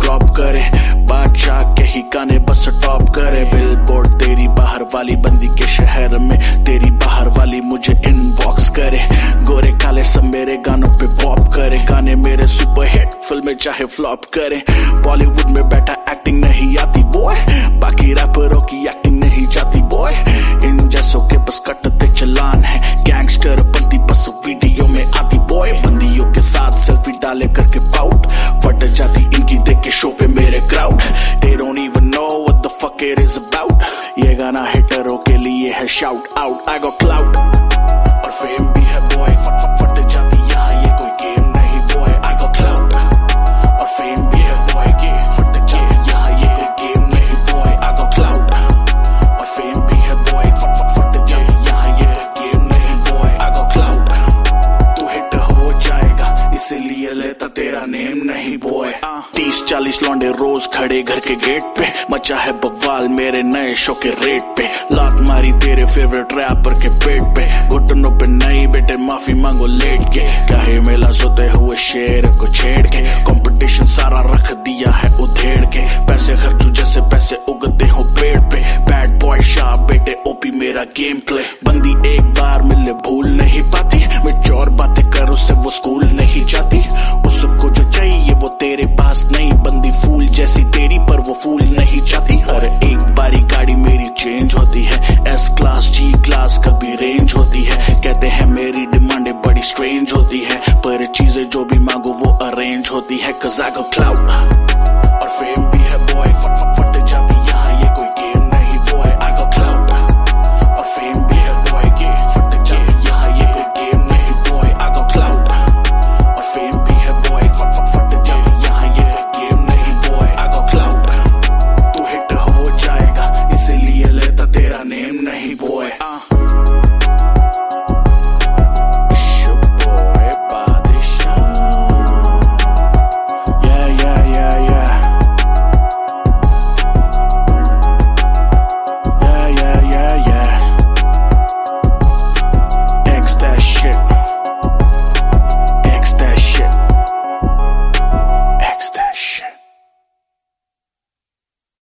Crop करे, बादशाह के ही गाने बस टॉप करे। बिलबोर्ड तेरी बाहर वाली बंदी के शहर में, तेरी बाहर वाली मुझे इनबॉक्स करे। गोरे काले सब मेरे गानों पे पॉप करे, गाने मेरे सुपर हिट, फिल्में चाहे फ्लॉप करे। बॉलीवुड में बैठा एक्टिंग नहीं आती बॉय, बाकी रैपरों की एक्टिंग नहीं जाती बॉय। इन जैसों के बस कटते चलान है, गैंगस्टर बनती बस वीडियो में आती बॉय। बंदियों के साथ सेल्फी डाले करके पाउट, फट जाती इनकी देख के शो पे मेरे crowd. They don't even know what the fuck it is about, ये गाना हिटरों के लिए है shout out. I got clout और फेम भी है बॉय, फट जाती यहाँ ये कोई गेम नहीं बॉय। I got clout और फेम भी है बॉय, ये फट जाती यहाँ ये कोई गेम नहीं बॉय। I got clout और फेम भी है बॉय, फट जाती यहाँ ये कोई गेम नहीं बॉय। I got clout, तू हिट हो जाएगा इसीलिए लेता तेरा नेम नहीं बॉय। 30-40 लौंडे रोज खड़े घर के गेट पे, मचा है बवाल मेरे नए शो के रेट पे। लात मारी तेरे फेवरेट रैपर के पेट पे, घुटनों पे नहीं बेटे माफी मांगो लेट के। काहे मेला सोते हुए शेर को छेड़ के, कंपटीशन सारा रख दिया है उधेड़ के। पैसे खर्चू जैसे पैसे उगते हो पेड़ पे, बैड बॉय शाह बेटे ओपी मेरा गेम प्ले। बंदी एक बार मिले भूल नहीं पाती, मैच्योर बातें कर उससे वो स्कूल नहीं जाती। उसको जो चाहिए वो तेरे पास नहीं, बंदी फूल जैसी तेरी पर वो फूल नहीं चाहती। और एक बारी गाड़ी मेरी चेंज होती है, एस क्लास जी क्लास कभी रेंज होती है। कहते हैं मेरी डिमांडें बड़ी स्ट्रेंज होती है, पर चीजें जो भी मांगो वो अरेंज होती है। 'Cause I got clout और फेम भी है बॉय, फट